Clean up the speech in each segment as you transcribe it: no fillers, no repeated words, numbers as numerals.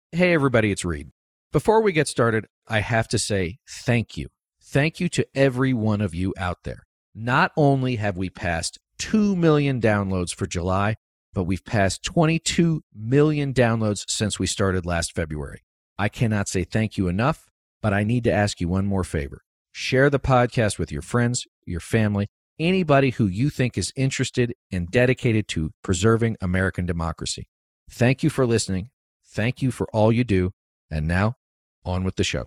Hey everybody, it's Reed. Before we get started, I have to say thank you. Thank you to every one of you out there. Not only have we passed 2 million downloads for July, but we've passed 22 million downloads since we started last February. I cannot say thank you enough, but I need to ask you one more favor. Share the podcast with your friends, your family, anybody who you think is interested and dedicated to preserving American democracy. Thank you for listening. Thank you for all you do. And now, on with the show.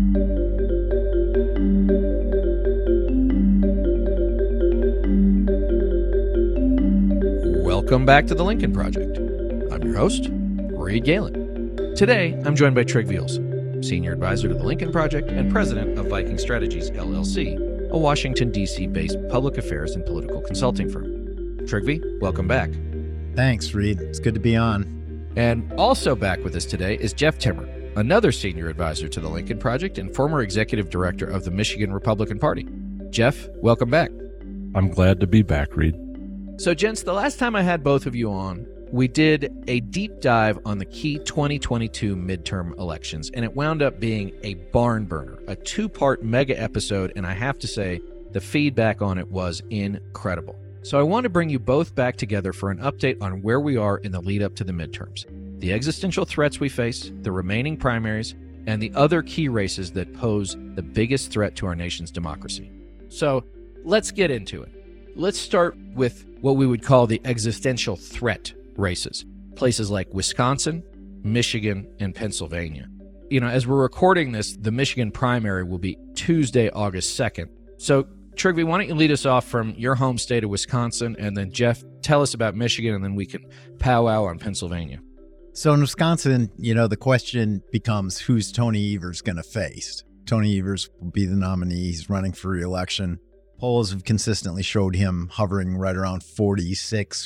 Welcome back to the Lincoln Project. I'm your host, Reed Galen. Today, I'm joined by Trig Viels, Senior Advisor to the Lincoln Project and President of Viking Strategies, LLC, a Washington, D.C.-based public affairs and political consulting firm. Trigvi, welcome back. Thanks, Reed. It's good to be on. And also back with us today is Jeff Timmer, another senior advisor to the Lincoln Project and former executive director of the Michigan Republican Party. Jeff, welcome back. I'm glad to be back, Reed. So, gents, the last time I had both of you on, we did a deep dive on the key 2022 midterm elections, and it wound up being a barn burner, a two-part mega episode, and I have to say, the feedback on it was incredible. So I want to bring you both back together for an update on where we are in the lead up to the midterms, the existential threats we face, the remaining primaries, and the other key races that pose the biggest threat to our nation's democracy. So let's get into it. Let's start with what we would call the existential threat races, places like Wisconsin, Michigan, and Pennsylvania. You know, as we're recording this, the Michigan primary will be Tuesday, August 2nd. So Trigvi, why don't you lead us off from your home state of Wisconsin, and then Jeff, tell us about Michigan, and then we can powwow on Pennsylvania. So in Wisconsin, the question becomes who's Tony Evers going to face? Tony Evers will be the nominee. He's running for re-election. Polls have consistently showed him hovering right around 46,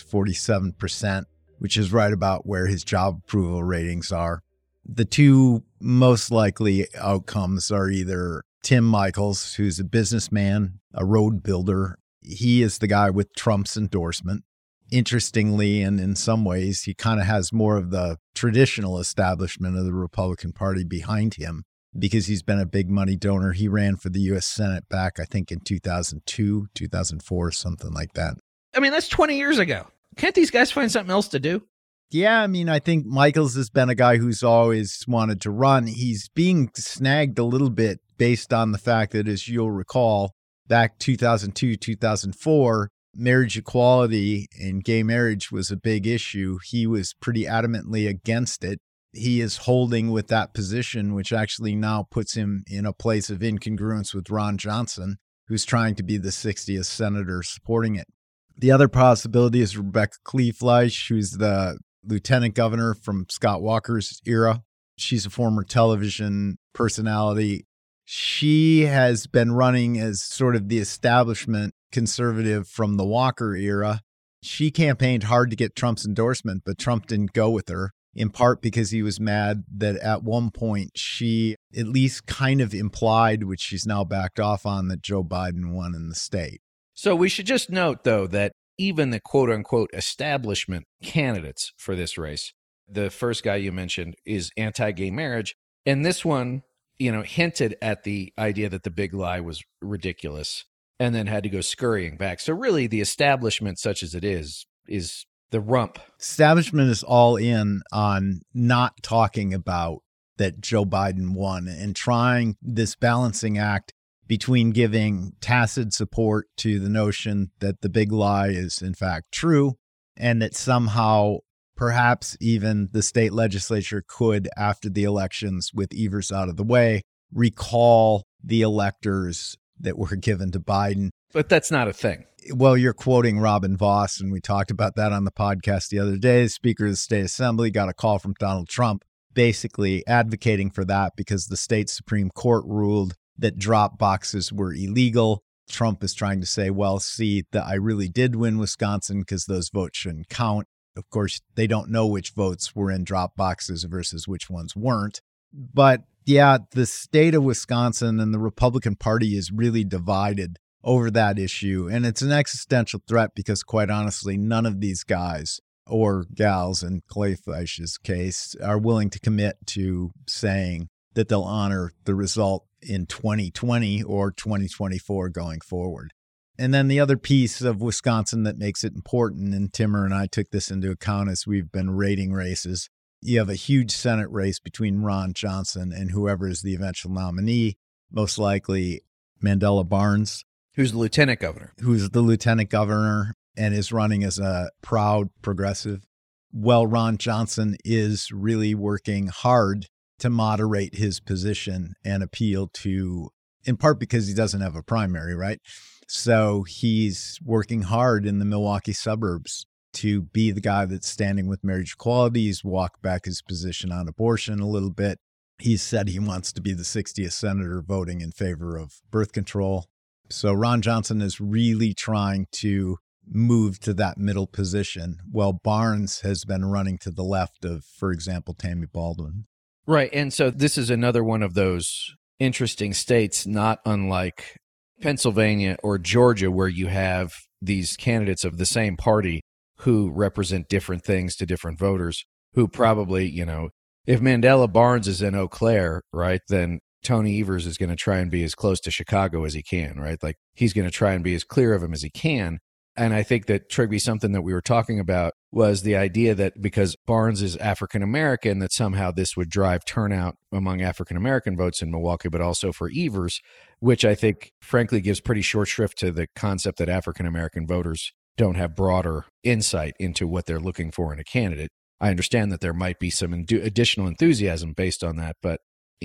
47%, which is right about where his job approval ratings are. The two most likely outcomes are either Tim Michels, who's a businessman, a road builder. He is the guy with Trump's endorsement. Interestingly, and in some ways, he kind of has more of the traditional establishment of the Republican Party behind him because he's been a big money donor. He ran for the U.S. Senate back, I think, in 2002, 2004, something like that. I mean, that's 20 years ago. Can't these guys find something else to do? Yeah, I think Michels has been a guy who's always wanted to run. He's being snagged a little bit based on the fact that, as you'll recall, back 2002, 2004, marriage equality and gay marriage was a big issue. He was pretty adamantly against it. He is holding with that position, which actually now puts him in a place of incongruence with Ron Johnson, who's trying to be the 60th senator supporting it. The other possibility is Rebecca Kleefleisch, who's the lieutenant governor from Scott Walker's era. She's a former television personality. She has been running as sort of the establishment conservative from the Walker era. She campaigned hard to get Trump's endorsement, but Trump didn't go with her, in part because he was mad that at one point she at least kind of implied, which she's now backed off on, that Joe Biden won in the state. So we should just note, though, that even the quote-unquote establishment candidates for this race, the first guy you mentioned is anti-gay marriage, and this one, hinted at the idea that the big lie was ridiculous and then had to go scurrying back. So really, the establishment, such as it is the rump. Establishment is all in on not talking about that Joe Biden won and trying this balancing act between giving tacit support to the notion that the big lie is in fact true and that somehow perhaps even the state legislature could, after the elections with Evers out of the way, recall the electors that were given to Biden. But that's not a thing. Well, you're quoting Robin Vos, and we talked about that on the podcast the other day. The Speaker of the State Assembly got a call from Donald Trump basically advocating for that because the state Supreme Court ruled that drop boxes were illegal. Trump is trying to say, well, see, that I really did win Wisconsin because those votes shouldn't count. Of course, they don't know which votes were in drop boxes versus which ones weren't. But yeah, the state of Wisconsin and the Republican Party is really divided over that issue. And it's an existential threat because, quite honestly, none of these guys or gals in Clay Fleisch's case, are willing to commit to saying that they'll honor the result in 2020 or 2024 going forward. And then the other piece of Wisconsin that makes it important, and Timur and I took this into account as we've been rating races, you have a huge Senate race between Ron Johnson and whoever is the eventual nominee, most likely Mandela Barnes. Who's the lieutenant governor? Who's the lieutenant governor and is running as a proud progressive. Well, Ron Johnson is really working hard to moderate his position and appeal to, in part because he doesn't have a primary, right? So he's working hard in the Milwaukee suburbs to be the guy that's standing with marriage equality. He's walked back his position on abortion a little bit. He's said he wants to be the 60th senator voting in favor of birth control. So Ron Johnson is really trying to move to that middle position, while Barnes has been running to the left of, for example, Tammy Baldwin. Right. And so this is another one of those interesting states, not unlike Pennsylvania or Georgia, where you have these candidates of the same party who represent different things to different voters, who probably, if Mandela Barnes is in Eau Claire, right, then Tony Evers is going to try and be as close to Chicago as he can, right? Like, he's going to try and be as clear of him as he can. And I think that, Trigby, something that we were talking about was the idea that because Barnes is African-American, that somehow this would drive turnout among African-American votes in Milwaukee, but also for Evers, which I think, frankly, gives pretty short shrift to the concept that African-American voters don't have broader insight into what they're looking for in a candidate. I understand that there might be some additional enthusiasm based on that, but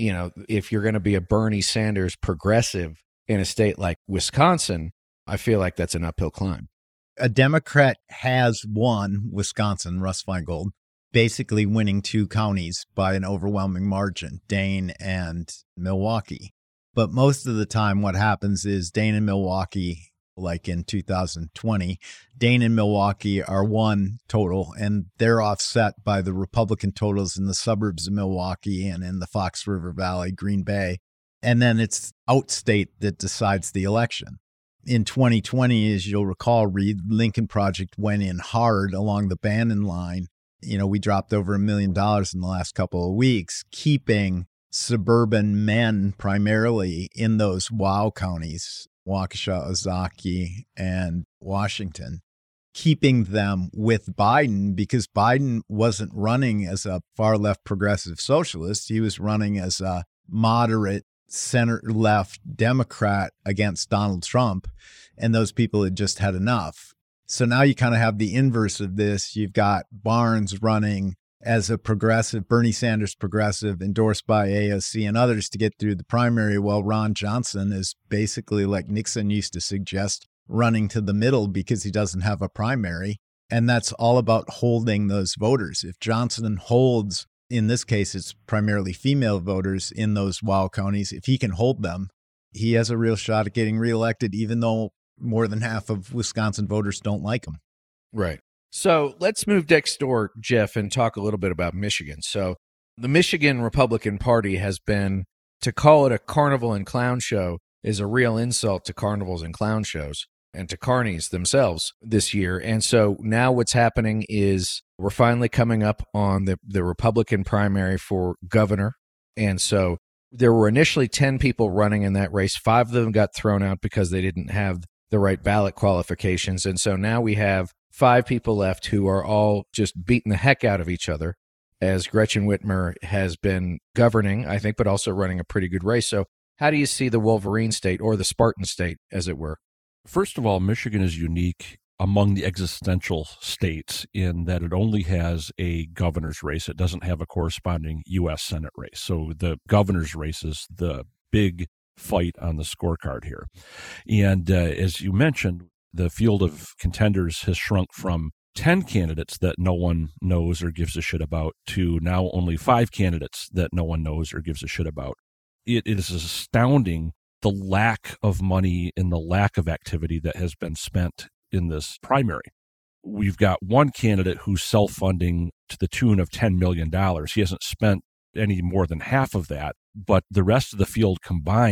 if you're going to be a Bernie Sanders progressive in a state like Wisconsin, I feel like that's an uphill climb. A Democrat has won Wisconsin, Russ Feingold, basically winning 2 counties by an overwhelming margin, Dane and Milwaukee. But most of the time what happens is Dane and Milwaukee, like in 2020, Dane and Milwaukee are 1 total, and they're offset by the Republican totals in the suburbs of Milwaukee and in the Fox River Valley, Green Bay. And then it's outstate that decides the election. In 2020, as you'll recall, Reed, Lincoln Project went in hard along the Bannon line. We dropped over $1 million in the last couple of weeks, keeping suburban men primarily in those WOW counties, Waukesha, Ozaukee, and Washington, keeping them with Biden because Biden wasn't running as a far-left progressive socialist. He was running as a moderate center-left Democrat against Donald Trump, and those people had just had enough. So now you kind of have the inverse of this. You've got Barnes running as a progressive, Bernie Sanders progressive, endorsed by AOC and others to get through the primary, while Ron Johnson is basically, like Nixon used to suggest, running to the middle because he doesn't have a primary. And that's all about holding those voters. If Johnson holds, in this case, it's primarily female voters in those WOW counties, if he can hold them, he has a real shot at getting reelected, even though more than half of Wisconsin voters don't like him. Right. So let's move next door, Jeff, and talk a little bit about Michigan. So the Michigan Republican Party has been, to call it a carnival and clown show is a real insult to carnivals and clown shows and to carnies themselves this year. And so now what's happening is we're finally coming up on the Republican primary for governor. And so there were initially 10 people running in that race. 5 of them got thrown out because they didn't have the right ballot qualifications. And so now we have 5 people left who are all just beating the heck out of each other, as Gretchen Whitmer has been governing, I think, but also running a pretty good race. So how do you see the Wolverine state, or the Spartan state, as it were? First of all, Michigan is unique among the existential states in that it only has a governor's race. It doesn't have a corresponding U.S. Senate race. So the governor's race is the big fight on the scorecard here. And as you mentioned, the field of contenders has shrunk from 10 candidates that no one knows or gives a shit about to now only 5 candidates that no one knows or gives a shit about. It is astounding the lack of money and the lack of activity that has been spent in this primary. We've got one candidate who's self-funding to the tune of $10 million. He hasn't spent any more than half of that, but the rest of the field combined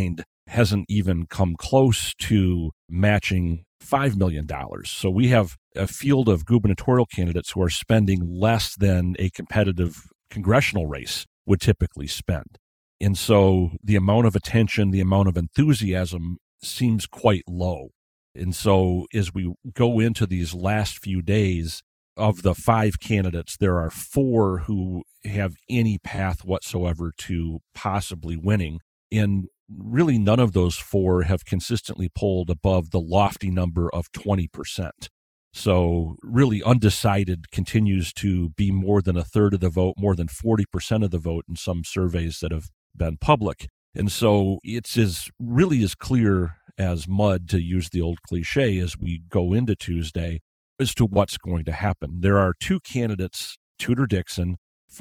hasn't even come close to matching $5 million. So we have a field of gubernatorial candidates who are spending less than a competitive congressional race would typically spend. And so the amount of attention, the amount of enthusiasm seems quite low. And so as we go into these last few days, of the 5 candidates, there are 4 who have any path whatsoever to possibly winning. And really none of those 4 have consistently polled above the lofty number of 20%. So really undecided continues to be more than a third of the vote, more than 40% of the vote in some surveys that have been public. And so it's really as clear as mud, to use the old cliche, as we go into Tuesday as to what's going to happen. There are 2 candidates, Tudor Dixon,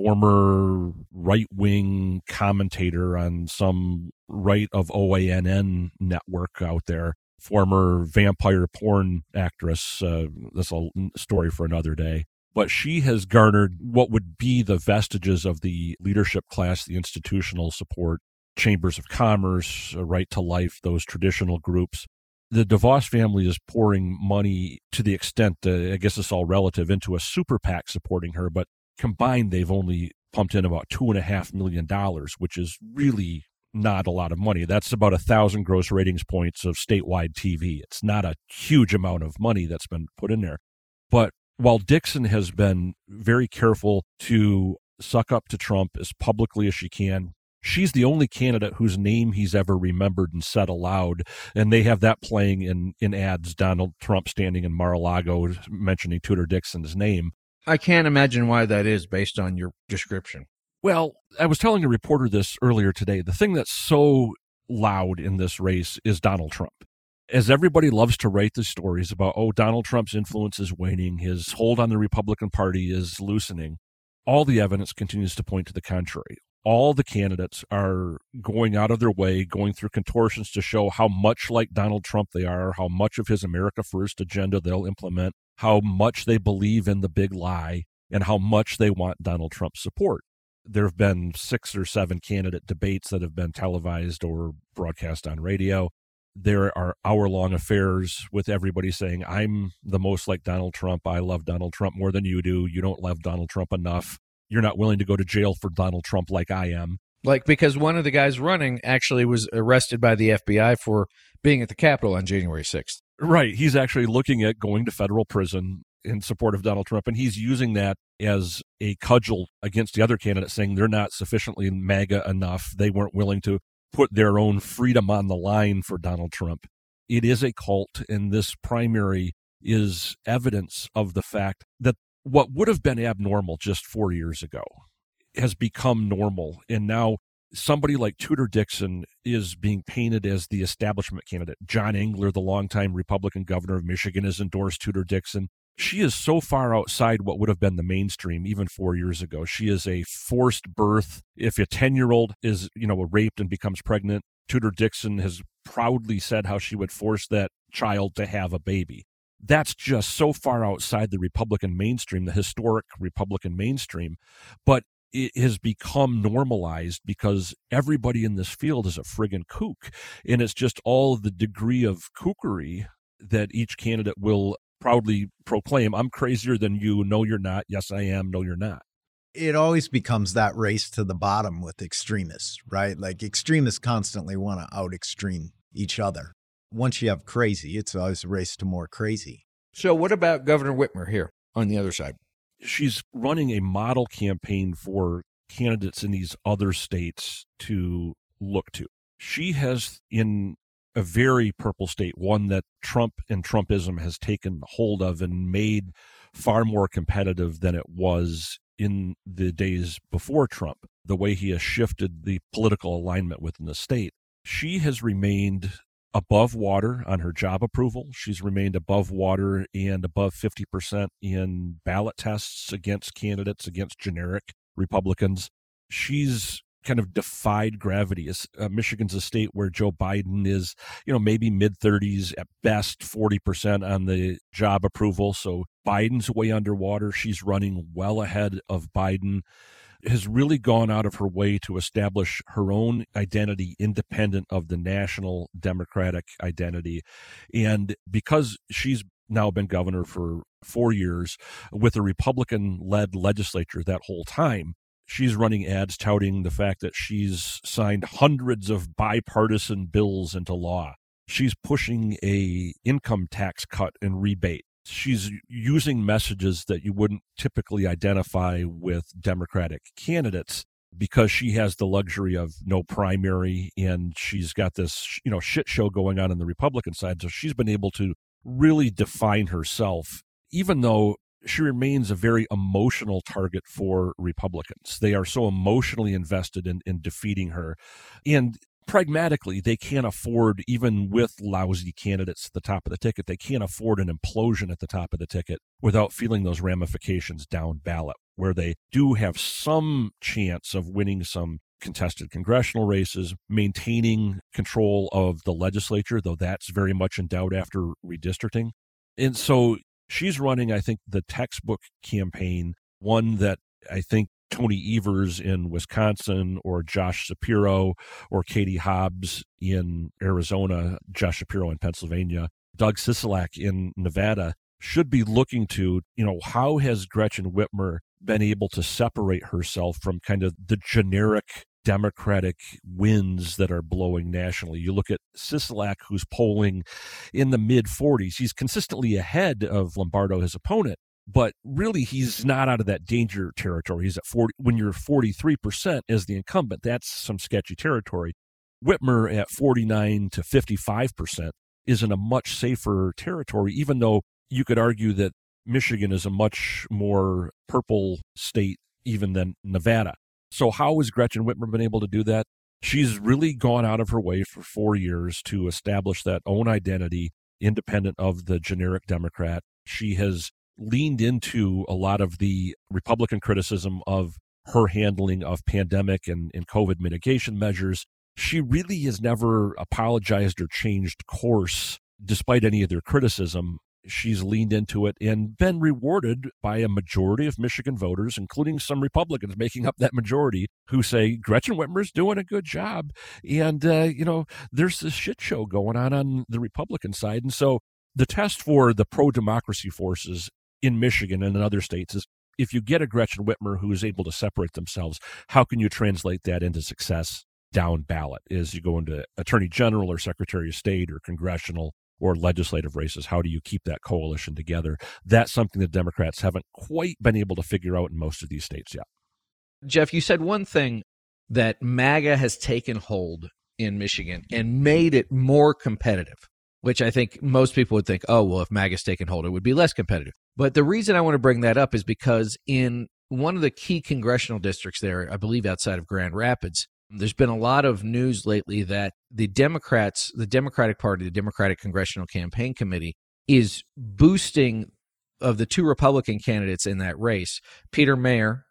former right-wing commentator on some right of OANN network out there, former vampire porn actress. That's a story for another day. But she has garnered what would be the vestiges of the leadership class, the institutional support, chambers of commerce, Right to Life, those traditional groups. The DeVos family is pouring money to the extent, I guess it's all relative, into a super PAC supporting her, but combined they've only pumped in about $2.5 million, which is really not a lot of money. That's about 1,000 gross ratings points of statewide TV. It's not a huge amount of money that's been put in there. But while Dixon has been very careful to suck up to Trump as publicly as she can, she's the only candidate whose name he's ever remembered and said aloud. And they have that playing in ads, Donald Trump standing in Mar-a-Lago mentioning Tudor Dixon's name. I can't imagine why that is based on your description. Well, I was telling a reporter this earlier today. The thing that's so loud in this race is Donald Trump. As everybody loves to write the stories about, Donald Trump's influence is waning, his hold on the Republican Party is loosening, all the evidence continues to point to the contrary. All the candidates are going out of their way, going through contortions to show how much like Donald Trump they are, how much of his America First agenda they'll implement, how much they believe in the big lie, and how much they want Donald Trump's support. There have been 6 or 7 candidate debates that have been televised or broadcast on radio. There are hour-long affairs with everybody saying, I'm the most like Donald Trump. I love Donald Trump more than you do. You don't love Donald Trump enough. You're not willing to go to jail for Donald Trump like I am. Like, because one of the guys running actually was arrested by the FBI for being at the Capitol on January 6th. Right. He's actually looking at going to federal prison in support of Donald Trump, and he's using that as a cudgel against the other candidates, saying they're not sufficiently MAGA enough. They weren't willing to put their own freedom on the line for Donald Trump. It is a cult, and this primary is evidence of the fact that what would have been abnormal just 4 years ago has become normal. And now somebody like Tudor Dixon is being painted as the establishment candidate. John Engler, the longtime Republican governor of Michigan, has endorsed Tudor Dixon. She is so far outside what would have been the mainstream even 4 years ago. She is a forced birth. If a 10-year-old is, raped and becomes pregnant, Tudor Dixon has proudly said how she would force that child to have a baby. That's just so far outside the Republican mainstream, the historic Republican mainstream. But it has become normalized because everybody in this field is a friggin' kook. And it's just all the degree of kookery that each candidate will proudly proclaim. I'm crazier than you. No, you're not. Yes, I am. No, you're not. It always becomes that race to the bottom with extremists, right? Like extremists constantly want to out-extreme each other. Once you have crazy, it's always a race to more crazy. So what about Governor Whitmer here on the other side? She's running a model campaign for candidates in these other states to look to. She has, in a very purple state, one that Trump and Trumpism has taken hold of and made far more competitive than it was in the days before Trump, the way he has shifted the political alignment within the state. She has remained above water on her job approval. She's remained above water and above 50% in ballot tests against candidates, against generic Republicans. She's kind of defied gravity. Michigan's a state where Joe Biden is, maybe mid-30s, at best 40% on the job approval. So Biden's way underwater. She's running well ahead of Biden. has really gone out of her way to establish her own identity independent of the national Democratic identity. And because she's now been governor for 4 years with a Republican-led legislature that whole time, she's running ads touting the fact that she's signed hundreds of bipartisan bills into law. She's pushing a income tax cut and rebate. She's using messages that you wouldn't typically identify with Democratic candidates because she has the luxury of no primary, and she's got this, shit show going on the Republican side. So she's been able to really define herself, even though she remains a very emotional target for Republicans. They are so emotionally invested in defeating her. And pragmatically, they can't afford, even with lousy candidates at the top of the ticket, they can't afford an implosion at the top of the ticket without feeling those ramifications down ballot, where they do have some chance of winning some contested congressional races, maintaining control of the legislature, though that's very much in doubt after redistricting. And so she's running, I think, the textbook campaign, one that I think Tony Evers in Wisconsin, or Josh Shapiro, or Katie Hobbs in Arizona, Josh Shapiro in Pennsylvania, Doug Sisolak in Nevada should be looking to, how has Gretchen Whitmer been able to separate herself from kind of the generic Democratic winds that are blowing nationally. You look at Sisolak, who's polling in the mid-40s. He's consistently ahead of Lombardo, his opponent, but really he's not out of that danger territory. He's at 40. When you're 43% as the incumbent, that's some sketchy territory. Whitmer at 49 to 55% is in a much safer territory, even though you could argue that Michigan is a much more purple state even than Nevada. So how has Gretchen Whitmer been able to do that? She's really gone out of her way for 4 years to establish that own identity independent of the generic Democrat. She has leaned into a lot of the Republican criticism of her handling of pandemic and COVID mitigation measures. She really has never apologized or changed course despite any of their criticism. She's leaned into it and been rewarded by a majority of Michigan voters, including some Republicans making up that majority, who say Gretchen Whitmer's doing a good job. And, there's this shit show going on the Republican side. And so the test for the pro-democracy forces in Michigan and in other states is, if you get a Gretchen Whitmer who is able to separate themselves, how can you translate that into success down ballot as you go into Attorney General or Secretary of State or congressional or legislative races? How do you keep that coalition together? That's something that Democrats haven't quite been able to figure out in most of these states yet. Jeff, you said one thing, that MAGA has taken hold in Michigan and made it more competitive, which I think most people would think, oh, well, if MAGA's taken hold, it would be less competitive. But the reason I want to bring that up is because in one of the key congressional districts there, I believe outside of Grand Rapids, there's been a lot of news lately that the Democrats, the Democratic Party, the Democratic Congressional Campaign Committee, is boosting, of the two Republican candidates in that race. Peter Meyer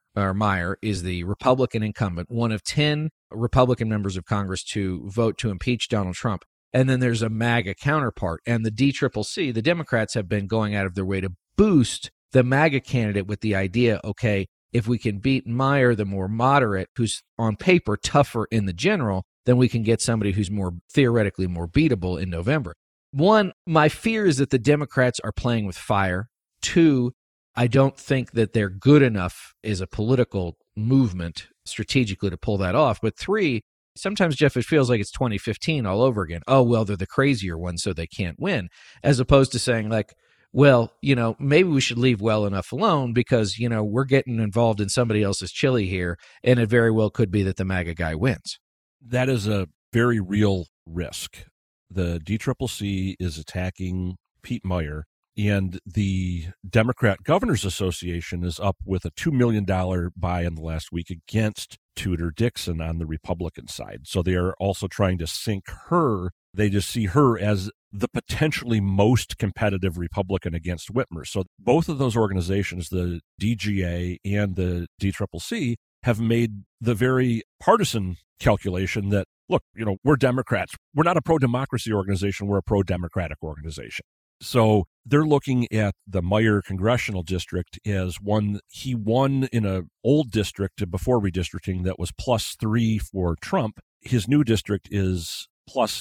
is the Republican incumbent, one of 10 Republican members of Congress to vote to impeach Donald Trump. And then there's a MAGA counterpart. And the DCCC, the Democrats have been going out of their way to boost the MAGA candidate with the idea, okay, if we can beat Meyer, the more moderate, who's on paper tougher in the general, then we can get somebody who's more theoretically more beatable in November. One, my fear is that the Democrats are playing with fire. Two, I don't think that they're good enough as a political movement strategically to pull that off. But three, sometimes, Jeff, it feels like it's 2015 all over again. Oh, well, they're the crazier ones, so they can't win. As opposed to saying, like, well, maybe we should leave well enough alone because, we're getting involved in somebody else's chili here, and it very well could be that the MAGA guy wins. That is a very real risk. The DCCC is attacking Pete Meyer, and the Democrat Governors Association is up with a $2 million buy in the last week against Tudor Dixon on the Republican side. So they are also trying to sink her. They just see her as the potentially most competitive Republican against Whitmer. So both of those organizations, the DGA and the DCCC, have made the very partisan calculation that, look, we're Democrats. We're not a pro-democracy organization. We're a pro-democratic organization. So they're looking at the Meyer congressional district as one. He won in an old district before redistricting that was +3 for Trump. His new district is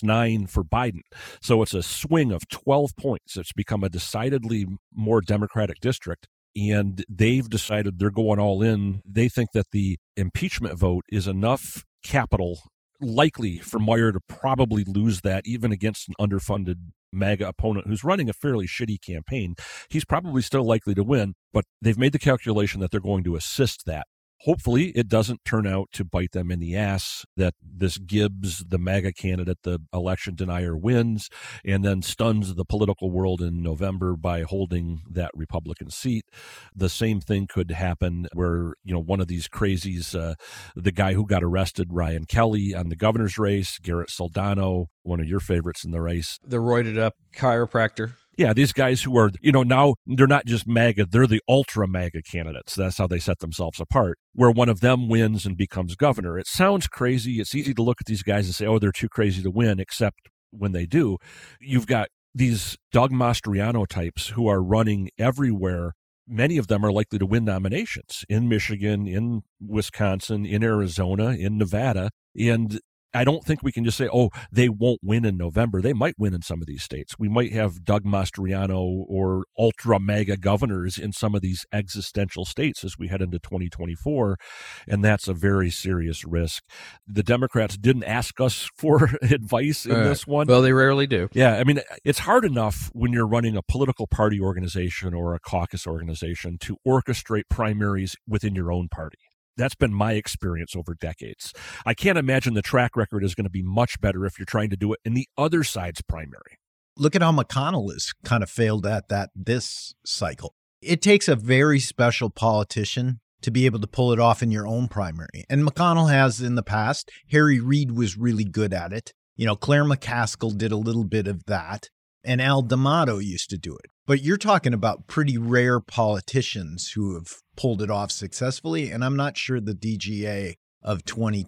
+9 for Biden. So it's a swing of 12 points. It's become a decidedly more Democratic district. And they've decided they're going all in. They think that the impeachment vote is enough capital likely for Meyer to probably lose that, even against an underfunded MAGA opponent who's running a fairly shitty campaign. He's probably still likely to win, but they've made the calculation that they're going to assist that. Hopefully, it doesn't turn out to bite them in the ass, that this Gibbs, the MAGA candidate, the election denier, wins and then stuns the political world in November by holding that Republican seat. The same thing could happen where, one of these crazies, the guy who got arrested, Ryan Kelly, on the governor's race, Garrett Soldano, one of your favorites in the race. The roided up chiropractor. Yeah, these guys who are, now they're not just MAGA, they're the ultra MAGA candidates. That's how they set themselves apart, where one of them wins and becomes governor. It sounds crazy. It's easy to look at these guys and say, oh, they're too crazy to win, except when they do. You've got these Doug Mastriano types who are running everywhere. Many of them are likely to win nominations in Michigan, in Wisconsin, in Arizona, in Nevada. And I don't think we can just say, oh, they won't win in November. They might win in some of these states. We might have Doug Mastriano or ultra MAGA governors in some of these existential states as we head into 2024, and that's a very serious risk. The Democrats didn't ask us for advice in this one. Well, they rarely do. Yeah, I mean, it's hard enough when you're running a political party organization or a caucus organization to orchestrate primaries within your own party. That's been my experience over decades. I can't imagine the track record is going to be much better if you're trying to do it in the other side's primary. Look at how McConnell has kind of failed at that this cycle. It takes a very special politician to be able to pull it off in your own primary. And McConnell has in the past. Harry Reid was really good at it. Claire McCaskill did a little bit of that. And Al D'Amato used to do it. But you're talking about pretty rare politicians who have pulled it off successfully. And I'm not sure the DGA of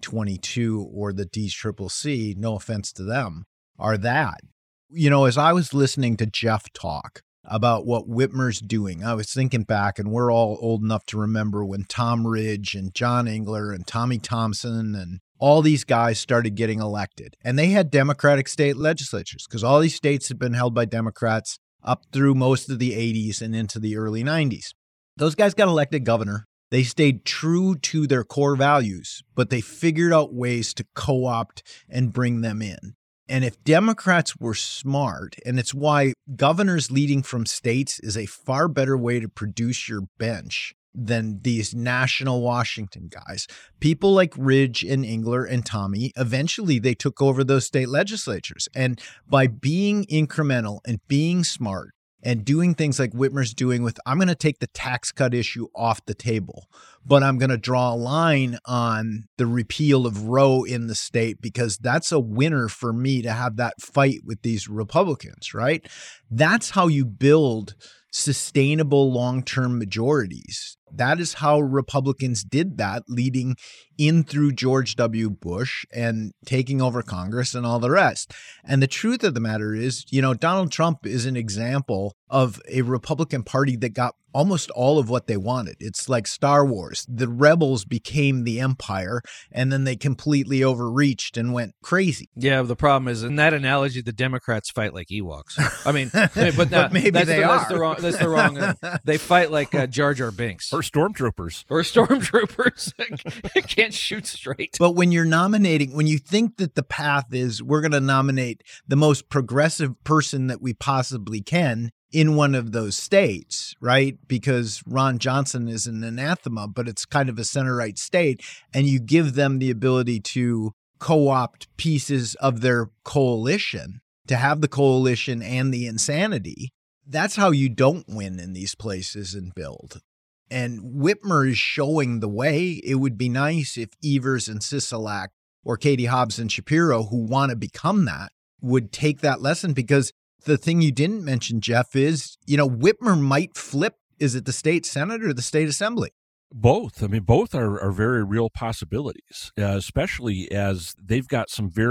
2022 or the DCCC, no offense to them, are that. As I was listening to Jeff talk about what Whitmer's doing, I was thinking back, and we're all old enough to remember when Tom Ridge and John Engler and Tommy Thompson and all these guys started getting elected. And they had Democratic state legislatures because all these states had been held by Democrats up through most of the 80s and into the early 90s. Those guys got elected governor. They stayed true to their core values, but they figured out ways to co-opt and bring them in. And if Democrats were smart, and it's why governors leading from states is a far better way to produce your bench than these national Washington guys. People like Ridge and Engler and Tommy, eventually they took over those state legislatures. And by being incremental and being smart and doing things like Whitmer's doing with, I'm going to take the tax cut issue off the table, but I'm going to draw a line on the repeal of Roe in the state because that's a winner for me to have that fight with these Republicans, right? That's how you build sustainable long-term majorities. That is how Republicans did that, leading in through George W. Bush and taking over Congress and all the rest. And the truth of the matter is, Donald Trump is an example of a Republican Party that got almost all of what they wanted. It's like Star Wars. The rebels became the empire, and then they completely overreached and went crazy. Yeah, the problem is, in that analogy, the Democrats fight like Ewoks. I mean, but maybe they are. That's the wrong. They fight like Jar Jar Binks. Or stormtroopers. Can't shoot straight. But when you're nominating, when you think that the path is we're going to nominate the most progressive person that we possibly can in one of those states, right? Because Ron Johnson is an anathema, but it's kind of a center-right state, and you give them the ability to co-opt pieces of their coalition, to have the coalition and the insanity. That's how you don't win in these places and build. And Whitmer is showing the way. It would be nice if Evers and Sisolak or Katie Hobbs and Shapiro, who want to become that, would take that lesson. Because the thing you didn't mention, Jeff, is, Whitmer might flip. Is it the state Senate or the state assembly? Both. I mean, both are very real possibilities, especially as they've got some very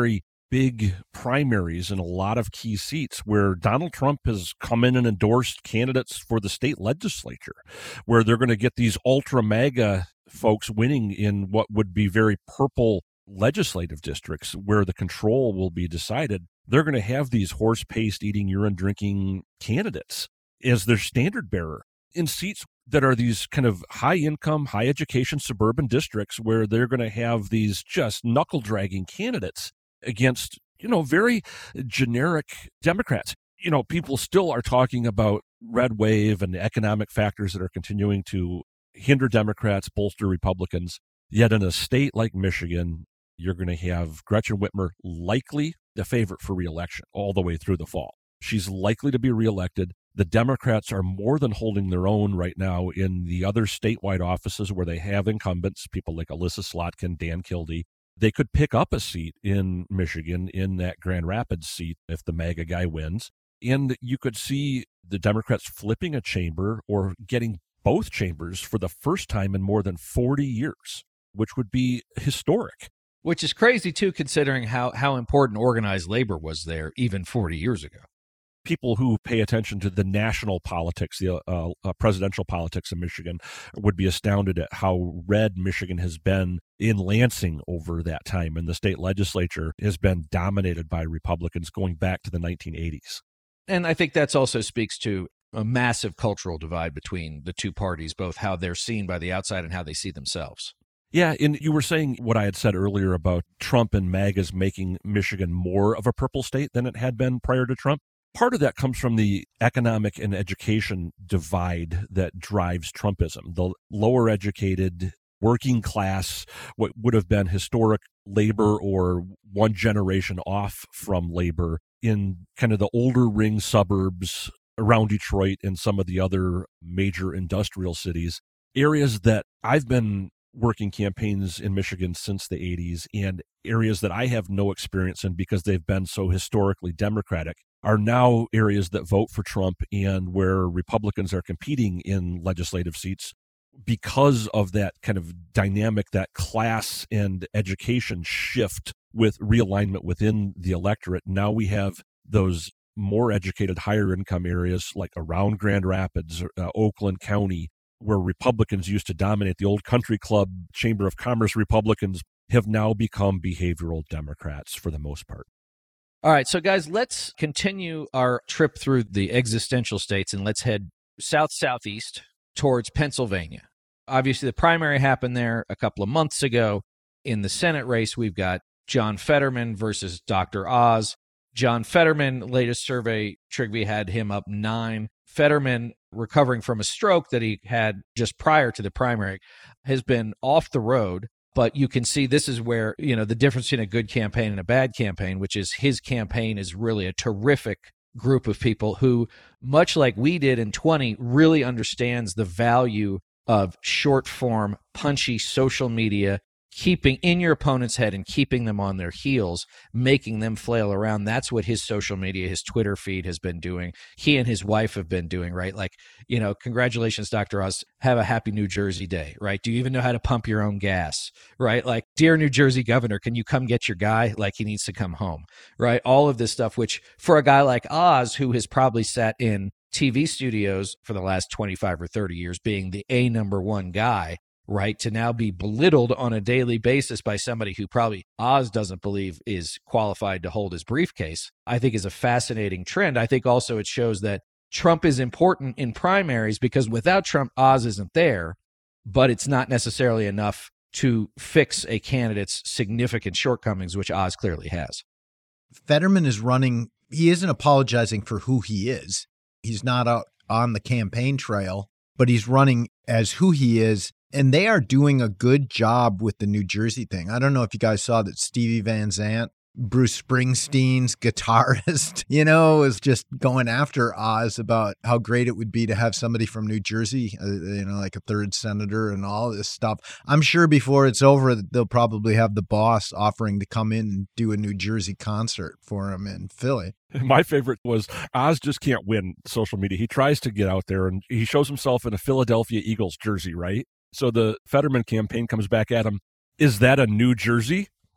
big primaries in a lot of key seats where Donald Trump has come in and endorsed candidates for the state legislature, where they're going to get these ultra MAGA folks winning in what would be very purple legislative districts where the control will be decided. They're going to have these horse paste eating, urine drinking candidates as their standard bearer in seats that are these kind of high income, high education suburban districts where they're going to have these just knuckle dragging candidates against, very generic Democrats. People still are talking about red wave and the economic factors that are continuing to hinder Democrats, bolster Republicans. Yet in a state like Michigan, you're going to have Gretchen Whitmer likely the favorite for reelection all the way through the fall. She's likely to be reelected. The Democrats are more than holding their own right now in the other statewide offices where they have incumbents, people like Alyssa Slotkin, Dan Kildee. They could pick up a seat in Michigan in that Grand Rapids seat if the MAGA guy wins. And you could see the Democrats flipping a chamber or getting both chambers for the first time in more than 40 years, which would be historic. Which is crazy, too, considering how important organized labor was there even 40 years ago. People who pay attention to the national politics, the presidential politics in Michigan, would be astounded at how red Michigan has been in Lansing over that time. And the state legislature has been dominated by Republicans going back to the 1980s. And I think that also speaks to a massive cultural divide between the two parties, both how they're seen by the outside and how they see themselves. Yeah, and you were saying what I had said earlier about Trump and MAGAs making Michigan more of a purple state than it had been prior to Trump. Part of that comes from the economic and education divide that drives Trumpism. The lower educated, working class, what would have been historic labor or one generation off from labor in kind of the older ring suburbs around Detroit and some of the other major industrial cities, areas that I've been working campaigns in Michigan since the 80s, and areas that I have no experience in because they've been so historically Democratic, are now areas that vote for Trump and where Republicans are competing in legislative seats because of that kind of dynamic, that class and education shift with realignment within the electorate. Now we have those more educated, higher income areas like around Grand Rapids, Oakland County, where Republicans used to dominate. The old country club, Chamber of Commerce Republicans have now become behavioral Democrats for the most part. All right, so guys, let's continue our trip through the existential states and let's head south-southeast towards Pennsylvania. Obviously, the primary happened there a couple of months ago. In the Senate race, we've got John Fetterman versus Dr. Oz. John Fetterman, latest survey, Trigby had him up 9. Fetterman, recovering from a stroke that he had just prior to the primary, has been off the road. But you can see this is where, the difference in a good campaign and a bad campaign, which is his campaign is really a terrific group of people who, much like we did in 20, really understands the value of short form, punchy social media, keeping in your opponent's head and keeping them on their heels, making them flail around. That's what his social media, his Twitter feed has been doing. He and his wife have been doing, right? Like, congratulations, Dr. Oz. Have a happy New Jersey day, right? Do you even know how to pump your own gas, right? Like, dear New Jersey governor, can you come get your guy? Like, he needs to come home, right? All of this stuff, which for a guy like Oz, who has probably sat in TV studios for the last 25 or 30 years, being the number one guy, right, to now be belittled on a daily basis by somebody who probably Oz doesn't believe is qualified to hold his briefcase, I think is a fascinating trend. I think also it shows that Trump is important in primaries because without Trump, Oz isn't there, but it's not necessarily enough to fix a candidate's significant shortcomings, which Oz clearly has. Fetterman is running. He isn't apologizing for who he is. He's not out on the campaign trail, but he's running as who he is. And they are doing a good job with the New Jersey thing. I don't know if you guys saw that Stevie Van Zandt, Bruce Springsteen's guitarist, was just going after Oz about how great it would be to have somebody from New Jersey, like a third senator and all this stuff. I'm sure before it's over, they'll probably have the boss offering to come in and do a New Jersey concert for him in Philly. My favorite was Oz just can't win social media. He tries to get out there and he shows himself in a Philadelphia Eagles jersey, right? So the Fetterman campaign comes back at him. Is that a New Jersey?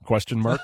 Question mark.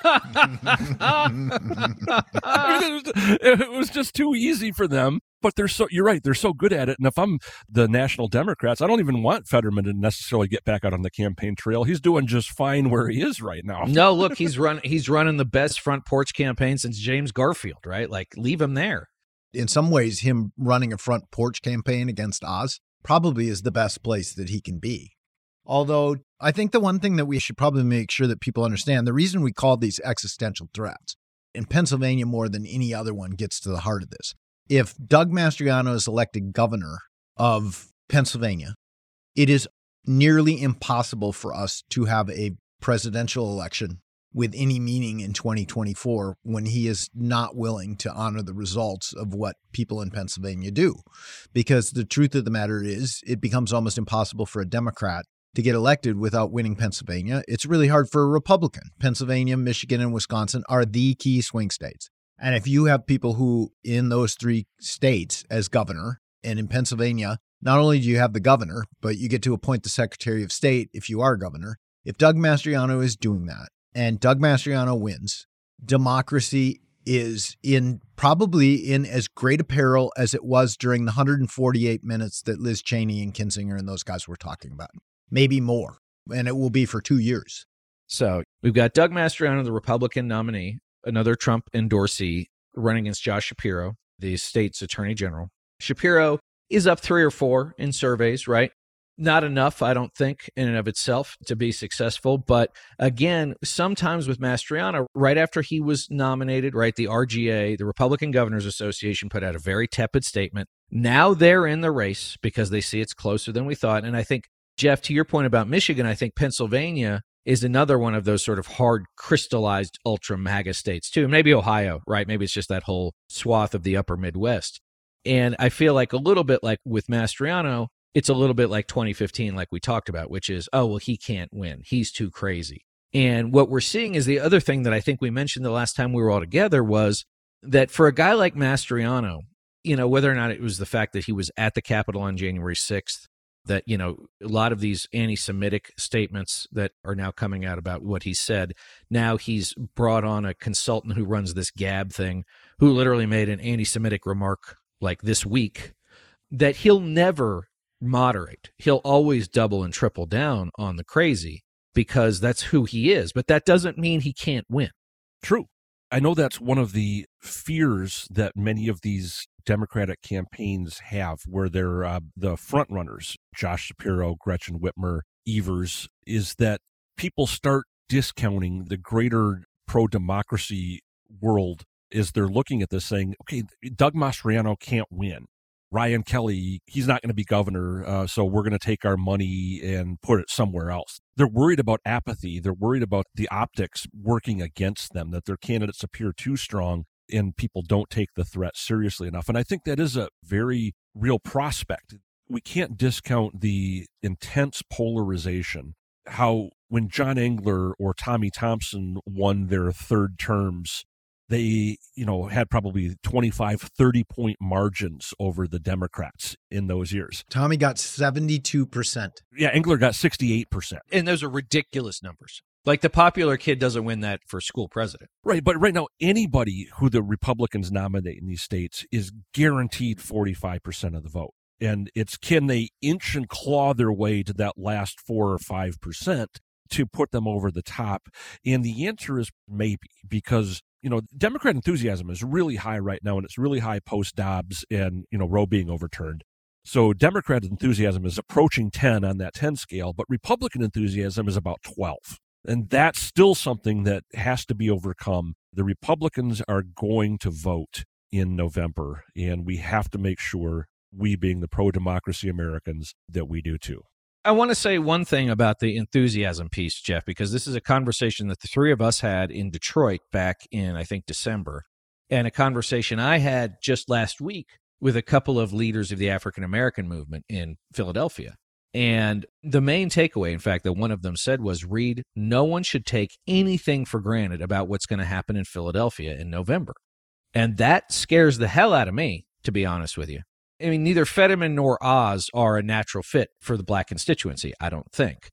It was just too easy for them. But you're right, they're so good at it. And if I'm the National Democrats, I don't even want Fetterman to necessarily get back out on the campaign trail. He's doing just fine where he is right now. No, look, he's running the best front porch campaign since James Garfield, right? Like, leave him there. In some ways, him running a front porch campaign against Oz probably is the best place that he can be. Although I think the one thing that we should probably make sure that people understand, the reason we call these existential threats, in Pennsylvania more than any other one gets to the heart of this. If Doug Mastriano is elected governor of Pennsylvania, it is nearly impossible for us to have a presidential election with any meaning in 2024 when he is not willing to honor the results of what people in Pennsylvania do. Because the truth of the matter is, it becomes almost impossible for a Democrat to get elected without winning Pennsylvania. It's really hard for a Republican. Pennsylvania, Michigan, and Wisconsin are the key swing states. And if you have people who in those three states as governor, and in Pennsylvania, not only do you have the governor, but you get to appoint the Secretary of State if you are governor. If Doug Mastriano is doing that and Doug Mastriano wins, democracy is probably in as great a peril as it was during the 148 minutes that Liz Cheney and Kinzinger and those guys were talking about. Maybe more. And it will be for 2 years. So we've got Doug Mastriano, the Republican nominee, another Trump endorsee, running against Josh Shapiro, the state's attorney general. Shapiro is up 3 or 4 in surveys, right? Not enough, I don't think, in and of itself to be successful. But again, sometimes with Mastriano, right after he was nominated, right, the RGA, the Republican Governors Association, put out a very tepid statement. Now they're in the race because they see it's closer than we thought. And I think, Jeff, to your point about Michigan, I think Pennsylvania is another one of those sort of hard crystallized ultra MAGA states too. Maybe Ohio, right? Maybe it's just that whole swath of the upper Midwest. And I feel like a little bit like with Mastriano, it's a little bit like 2015, like we talked about, which is, oh, well, he can't win. He's too crazy. And what we're seeing is the other thing that I think we mentioned the last time we were all together was that for a guy like Mastriano, you know, whether or not it was the fact that he was at the Capitol on January 6th, that, you know, a lot of these anti-Semitic statements that are now coming out about what he said. Now he's brought on a consultant who runs this Gab thing, who literally made an anti-Semitic remark like this week, that he'll never moderate. He'll always double and triple down on the crazy because that's who he is. But that doesn't mean he can't win. True. I know that's one of the fears that many of these Democratic campaigns have, where they're the front runners, Josh Shapiro, Gretchen Whitmer, Evers, is that people start discounting the greater pro-democracy world as they're looking at this saying, okay, Doug Mastriano can't win. Ryan Kelly, he's not going to be governor, so we're going to take our money and put it somewhere else. They're worried about apathy. They're worried about the optics working against them, that their candidates appear too strong and people don't take the threat seriously enough. And I think that is a very real prospect. We can't discount the intense polarization, how when John Engler or Tommy Thompson won their third terms, they, had probably 25, 30-point margins over the Democrats in those years. Tommy got 72%. Yeah, Engler got 68%. And those are ridiculous numbers. Like the popular kid doesn't win that for school president. Right, but right now, anybody who the Republicans nominate in these states is guaranteed 45% of the vote. And it's, can they inch and claw their way to that last 4 or 5% to put them over the top? And the answer is maybe, because Democrat enthusiasm is really high right now, and it's really high post-Dobbs and, Roe being overturned. So Democrat enthusiasm is approaching 10 on that 10 scale, but Republican enthusiasm is about 12. And that's still something that has to be overcome. The Republicans are going to vote in November, and we have to make sure, we being the pro-democracy Americans, that we do too. I want to say one thing about the enthusiasm piece, Jeff, because this is a conversation that the three of us had in Detroit back in, I think, December, and a conversation I had just last week with a couple of leaders of the African-American movement in Philadelphia. And the main takeaway, in fact, that one of them said was, Reed, no one should take anything for granted about what's going to happen in Philadelphia in November. And that scares the hell out of me, to be honest with you. I mean, neither Fetterman nor Oz are a natural fit for the black constituency, I don't think.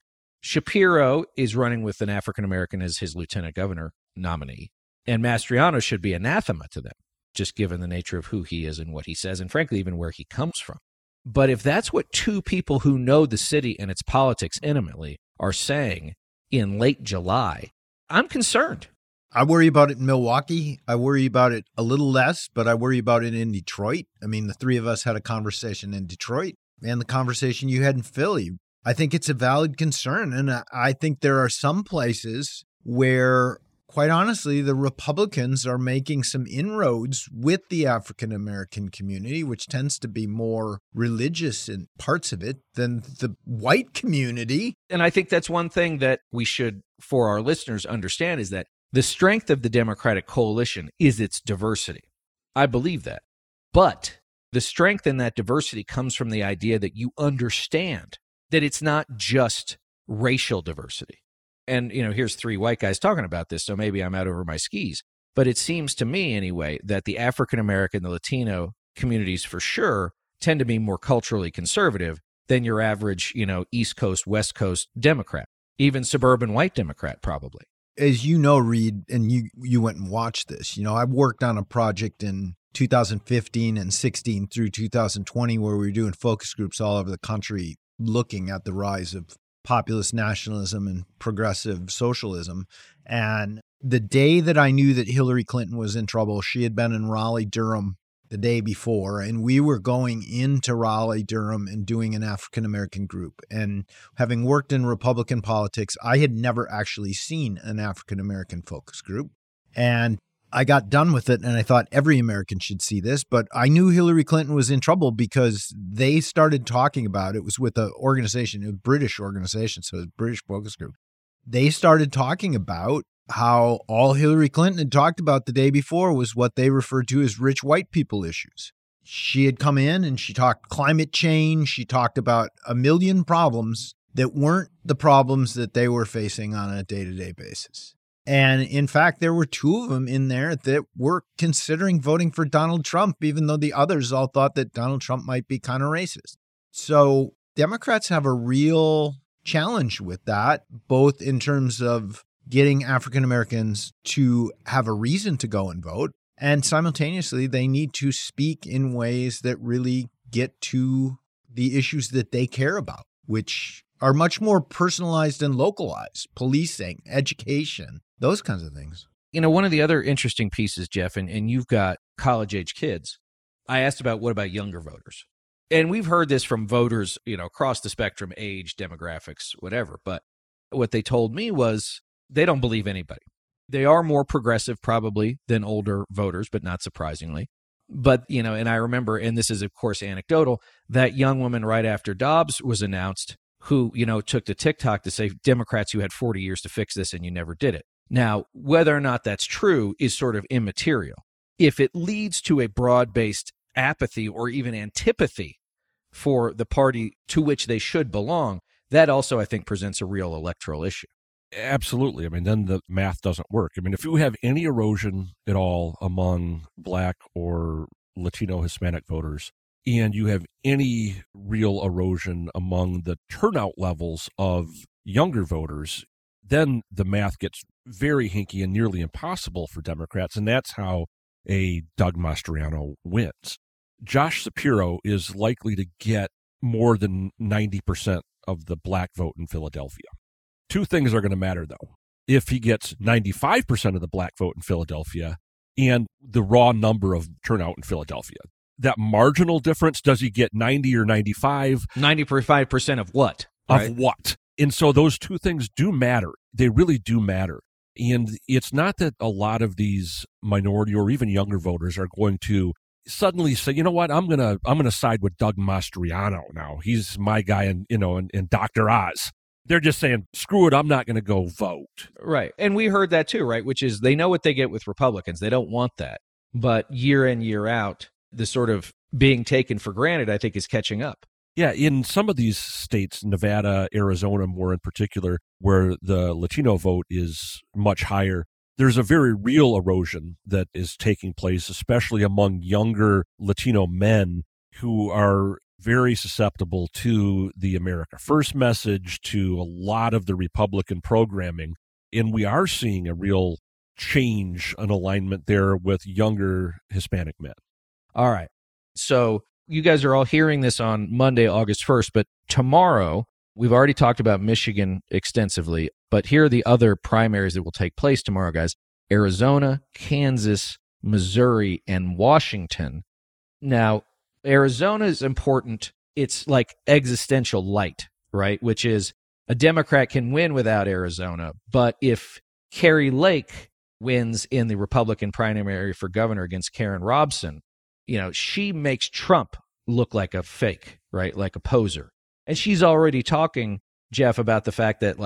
Shapiro is running with an African-American as his lieutenant governor nominee. And Mastriano should be anathema to them, just given the nature of who he is and what he says, and frankly, even where he comes from. But if that's what two people who know the city and its politics intimately are saying in late July, I'm concerned. I worry about it in Milwaukee. I worry about it a little less, but I worry about it in Detroit. I mean, the three of us had a conversation in Detroit and the conversation you had in Philly. I think it's a valid concern. And I think there are some places where, quite honestly, the Republicans are making some inroads with the African-American community, which tends to be more religious in parts of it than the white community. And I think that's one thing that we should, for our listeners, understand is that the strength of the Democratic coalition is its diversity. I believe that. But the strength in that diversity comes from the idea that you understand that it's not just racial diversity. And, here's three white guys talking about this, so maybe I'm out over my skis. But it seems to me, anyway, that the African-American, the Latino communities for sure tend to be more culturally conservative than your average, East Coast, West Coast Democrat, even suburban white Democrat, probably. As you know, Reed, and you went and watched this, I worked on a project in 2015 and 16 through 2020 where we were doing focus groups all over the country looking at the rise of populist nationalism and progressive socialism. And the day that I knew that Hillary Clinton was in trouble, she had been in Raleigh-Durham the day before, and we were going into Raleigh-Durham and doing an African-American group. And having worked in Republican politics, I had never actually seen an African-American focus group. And I got done with it, and I thought every American should see this, but I knew Hillary Clinton was in trouble because they started talking about it. It was with an organization, a British organization, so it was a British focus group. They started talking about how all Hillary Clinton had talked about the day before was what they referred to as rich white people issues. She had come in and she talked climate change. She talked about a million problems that weren't the problems that they were facing on a day-to-day basis. And in fact, there were two of them in there that were considering voting for Donald Trump, even though the others all thought that Donald Trump might be kind of racist. So Democrats have a real challenge with that, both in terms of getting African Americans to have a reason to go and vote, and simultaneously they need to speak in ways that really get to the issues that they care about, which are much more personalized and localized: policing, education, those kinds of things. One of the other interesting pieces, Jeff, and you've got college-age kids, I asked about what about younger voters? And we've heard this from voters, across the spectrum, age, demographics, whatever. But what they told me was they don't believe anybody. They are more progressive probably than older voters, but not surprisingly. But, and I remember, and this is, of course, anecdotal, that young woman right after Dobbs was announced who, took to TikTok to say, Democrats, you had 40 years to fix this and you never did it. Now, whether or not that's true is sort of immaterial. If it leads to a broad-based apathy or even antipathy for the party to which they should belong, that also, I think, presents a real electoral issue. Absolutely. I mean, then the math doesn't work. I mean, if you have any erosion at all among Black or Latino Hispanic voters, and you have any real erosion among the turnout levels of younger voters, then the math gets very hinky and nearly impossible for Democrats. And that's how a Doug Mastriano wins. Josh Shapiro is likely to get more than 90% of the Black vote in Philadelphia. Two things are going to matter, though. If he gets 95% of the Black vote in Philadelphia and the raw number of turnout in Philadelphia, that marginal difference, does he get 90 or 95? 95% of what? Right? Of what? And so those two things do matter. They really do matter. And it's not that a lot of these minority or even younger voters are going to suddenly say, you know what, I'm gonna side with Doug Mastriano now. He's my guy, and Dr. Oz. They're just saying, screw it, I'm not going to go vote. Right. And we heard that too, right? Which is they know what they get with Republicans. They don't want that. But year in, year out, the sort of being taken for granted, I think, is catching up. Yeah, in some of these states, Nevada, Arizona more in particular, where the Latino vote is much higher, there's a very real erosion that is taking place, especially among younger Latino men who are very susceptible to the America First message, to a lot of the Republican programming. And we are seeing a real change, an alignment there with younger Hispanic men. All right. So you guys are all hearing this on Monday, August 1st, but tomorrow, we've already talked about Michigan extensively, but here are the other primaries that will take place tomorrow, guys. Arizona, Kansas, Missouri, and Washington. Now, Arizona is important. It's like existential light, right? Which is a Democrat can win without Arizona, but if Kari Lake wins in the Republican primary for governor against Karen Robson, she makes Trump look like a fake, right? Like a poser. And she's already talking, Jeff, about the fact that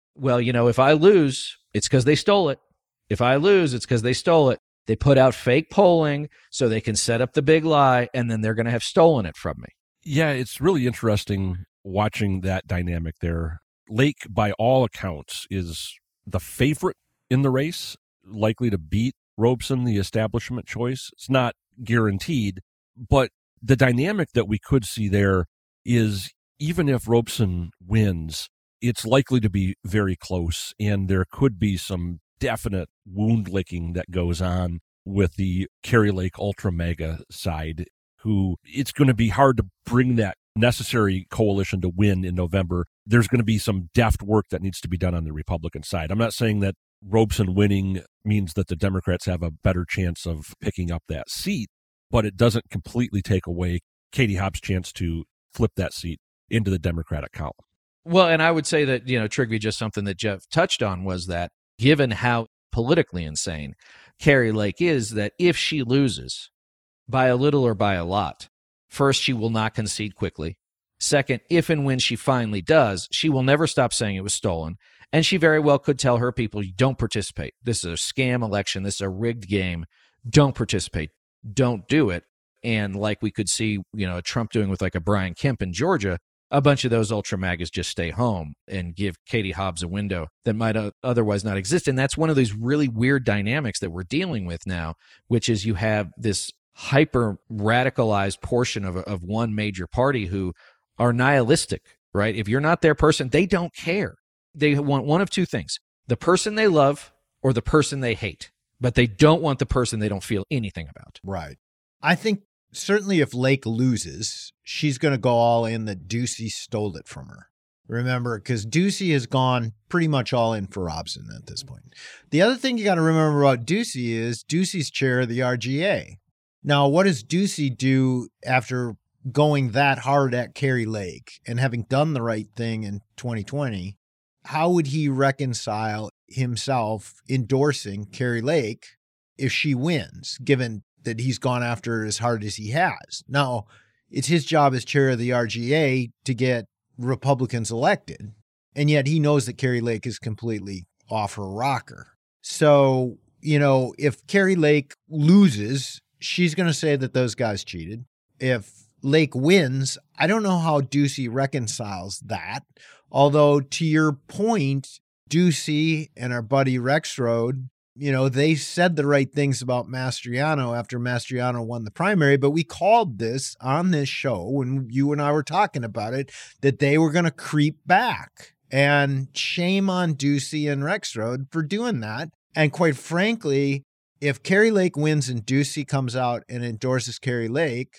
if I lose, it's because they stole it. If I lose, it's because they stole it. They put out fake polling so they can set up the big lie, and then they're going to have stolen it from me. Yeah, it's really interesting watching that dynamic there. Lake, by all accounts, is the favorite in the race, likely to beat Robeson, the establishment choice. It's not guaranteed, but the dynamic that we could see there is even if Robeson wins, it's likely to be very close, and there could be some definite wound licking that goes on with the Kari Lake Ultra Mega side, who it's going to be hard to bring that necessary coalition to win in November. There's going to be some deft work that needs to be done on the Republican side. I'm not saying that Robeson winning means that the Democrats have a better chance of picking up that seat, but it doesn't completely take away Katie Hobbs' chance to flip that seat into the Democratic column. Well, and I would say that, Trigby, just something that Jeff touched on was that given how politically insane Kari Lake is, that if she loses by a little or by a lot, first, she will not concede quickly. Second, if and when she finally does, she will never stop saying it was stolen. And she very well could tell her people, you don't participate. This is a scam election. This is a rigged game. Don't participate. Don't do it. And like we could see, Trump doing with like a Brian Kemp in Georgia, a bunch of those ultra magas just stay home and give Katie Hobbs a window that might otherwise not exist. And that's one of these really weird dynamics that we're dealing with now, which is you have this hyper radicalized portion of one major party who are nihilistic, right? If you're not their person, they don't care. They want one of two things: the person they love or the person they hate, but they don't want the person they don't feel anything about. Right. I think certainly if Lake loses, she's going to go all in that Ducey stole it from her. Remember, because Ducey has gone pretty much all in for Robson at this point. The other thing you got to remember about Ducey is Ducey's chair of the RGA. Now, what does Ducey do after going that hard at Kari Lake and having done the right thing in 2020? How would he reconcile himself endorsing Kari Lake if she wins, given that he's gone after her as hard as he has? Now, it's his job as chair of the RGA to get Republicans elected, and yet he knows that Kari Lake is completely off her rocker. So, if Kari Lake loses, she's going to say that those guys cheated. If Lake wins, I don't know how Ducey reconciles that. Although, to your point, Ducey and our buddy Rexroad, they said the right things about Mastriano after Mastriano won the primary, but we called this on this show when you and I were talking about it, that they were going to creep back. And shame on Ducey and Rexroad for doing that. And quite frankly, if Kari Lake wins and Ducey comes out and endorses Kari Lake,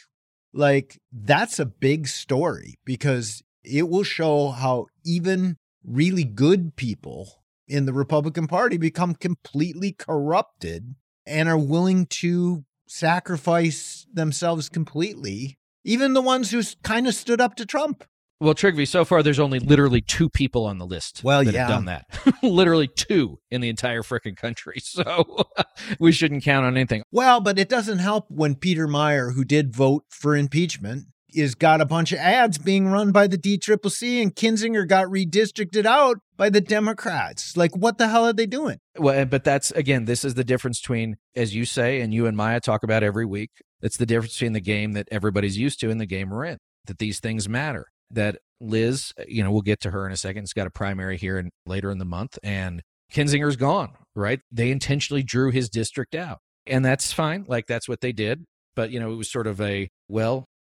that's a big story, because it will show how even really good people in the Republican Party become completely corrupted and are willing to sacrifice themselves completely, even the ones who kind of stood up to Trump. Well, Trigby, so far there's only literally 2 people on the list that have done that. Literally 2 in the entire frickin' country. So we shouldn't count on anything. Well, but it doesn't help when Peter Meyer, who did vote for impeachment, is got a bunch of ads being run by the DCCC, and Kinzinger got redistricted out by the Democrats. What the hell are they doing? Well, but that's, again, this is the difference between, as you say, and you and Maya talk about every week, it's the difference between the game that everybody's used to and the game we're in, that these things matter. That Liz, we'll get to her in a second, has got a primary here later in the month, and Kinzinger's gone, right? They intentionally drew his district out, and that's fine. That's what they did. But, it was sort of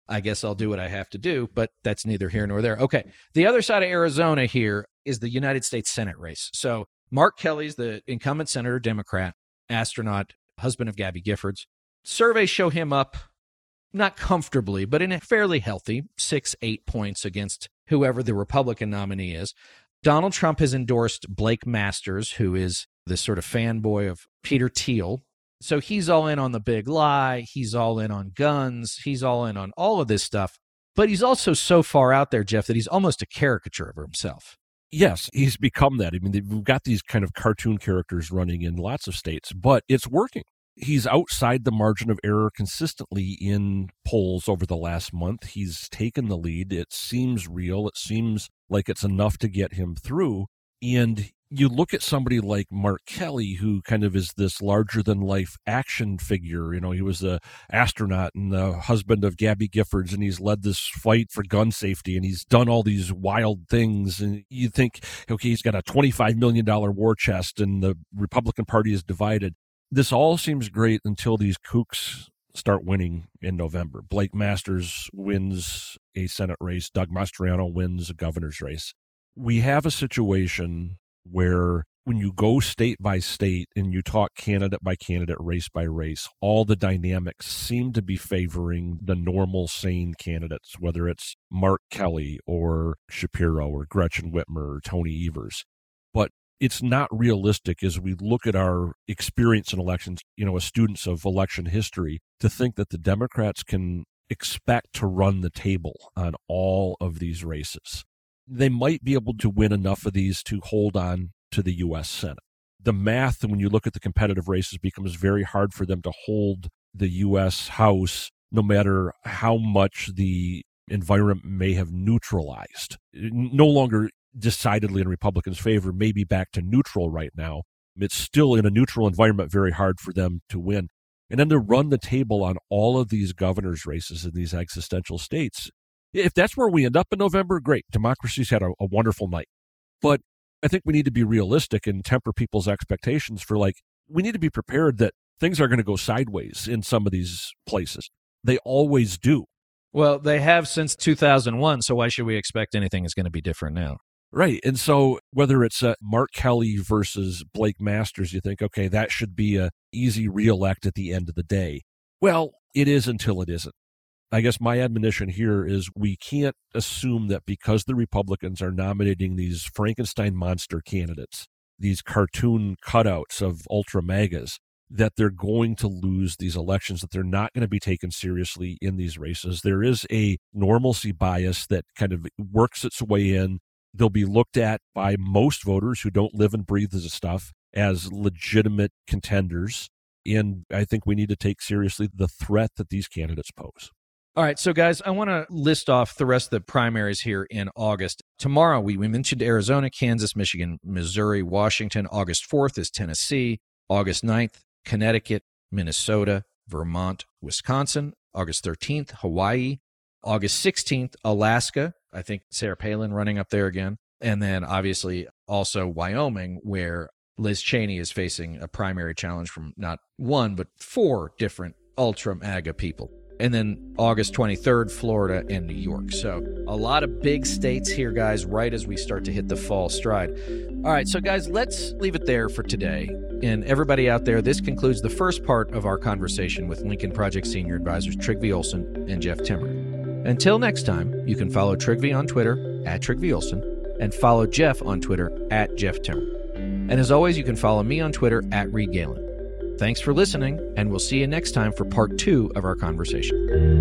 I guess I'll do what I have to do, but that's neither here nor there. Okay. The other side of Arizona here is the United States Senate race. So Mark Kelly's the incumbent senator, Democrat, astronaut, husband of Gabby Giffords. Surveys show him up not comfortably, but in a fairly healthy 6-8 points against whoever the Republican nominee is. Donald Trump has endorsed Blake Masters, who is this sort of fanboy of Peter Thiel. So he's all in on the big lie. He's all in on guns. He's all in on all of this stuff. But he's also so far out there, Jeff, that he's almost a caricature of himself. Yes, he's become that. I mean, we've got these kind of cartoon characters running in lots of states, but it's working. He's outside the margin of error consistently in polls over the last month. He's taken the lead. It seems real. It seems like it's enough to get him through. And you look at somebody like Mark Kelly, who kind of is this larger-than-life action figure. You know, he was the astronaut and the husband of Gabby Giffords, and he's led this fight for gun safety, and he's done all these wild things. And you think, okay, he's got a $25 million war chest, and the Republican Party is divided. This all seems great until these kooks start winning in November. Blake Masters wins a Senate race. Doug Mastriano wins a governor's race. We have a situation where when you go state by state and you talk candidate by candidate, race by race, all the dynamics seem to be favoring the normal, sane candidates, whether it's Mark Kelly or Shapiro or Gretchen Whitmer or Tony Evers. But it's not realistic as we look at our experience in elections, as students of election history, to think that the Democrats can expect to run the table on all of these races. They might be able to win enough of these to hold on to the U.S. Senate. The math, when you look at the competitive races, becomes very hard for them to hold the U.S. House, no matter how much the environment may have neutralized. No longer decidedly in Republicans' favor, maybe back to neutral right now. It's still in a neutral environment very hard for them to win. And then to run the table on all of these governor's races in these existential states. If that's where we end up in November, great. Democracy's had a wonderful night. But I think we need to be realistic and temper people's expectations for, we need to be prepared that things are going to go sideways in some of these places. They always do. Well, they have since 2001, so why should we expect anything is going to be different now? Right. And so whether it's Mark Kelly versus Blake Masters, you think, okay, that should be a easy reelect at the end of the day. Well, it is until it isn't. I guess my admonition here is we can't assume that because the Republicans are nominating these Frankenstein monster candidates, these cartoon cutouts of ultra MAGAs, that they're going to lose these elections, that they're not going to be taken seriously in these races. There is a normalcy bias that kind of works its way in. They'll be looked at by most voters who don't live and breathe this stuff as legitimate contenders. And I think we need to take seriously the threat that these candidates pose. All right, so guys, I want to list off the rest of the primaries here in August. Tomorrow, we mentioned Arizona, Kansas, Michigan, Missouri, Washington. August 4th is Tennessee. August 9th, Connecticut, Minnesota, Vermont, Wisconsin. August 13th, Hawaii. August 16th, Alaska. I think Sarah Palin running up there again. And then obviously also Wyoming, where Liz Cheney is facing a primary challenge from not one, but 4 different ultra MAGA people. And then August 23rd, Florida and New York. So a lot of big states here, guys, right as we start to hit the fall stride. All right, so guys, let's leave it there for today. And everybody out there, this concludes the first part of our conversation with Lincoln Project Senior Advisors Trygve Olsen and Jeff Timmer. Until next time, you can follow Trygve on Twitter @Trygve Olsen and follow Jeff on Twitter @Jeff Timmer. And as always, you can follow me on Twitter @Reed Galen. Thanks for listening, and we'll see you next time for part 2 of our conversation.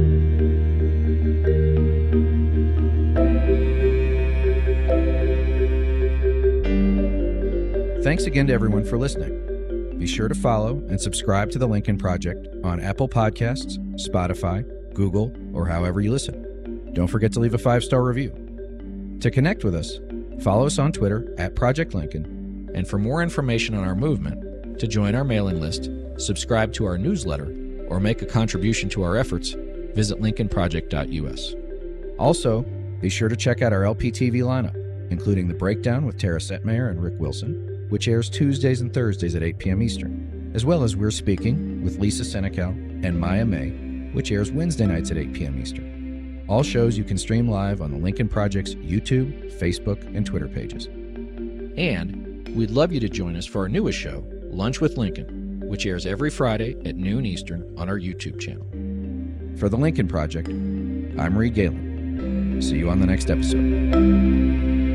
Thanks again to everyone for listening. Be sure to follow and subscribe to The Lincoln Project on Apple Podcasts, Spotify, Google, or however you listen. Don't forget to leave a 5-star review. To connect with us, follow us on Twitter @Project Lincoln, and for more information on our movement, to join our mailing list, subscribe to our newsletter, or make a contribution to our efforts, visit lincolnproject.us. Also, be sure to check out our LPTV lineup, including The Breakdown with Tara Setmayer and Rick Wilson, which airs Tuesdays and Thursdays at 8 p.m. Eastern, as well as We're Speaking with Lisa Senecal and Maya May, which airs Wednesday nights at 8 p.m. Eastern. All shows you can stream live on the Lincoln Project's YouTube, Facebook, and Twitter pages. And we'd love you to join us for our newest show, Lunch with Lincoln, which airs every Friday at noon Eastern on our YouTube channel. For the Lincoln Project, I'm Reed Galen. See you on the next episode.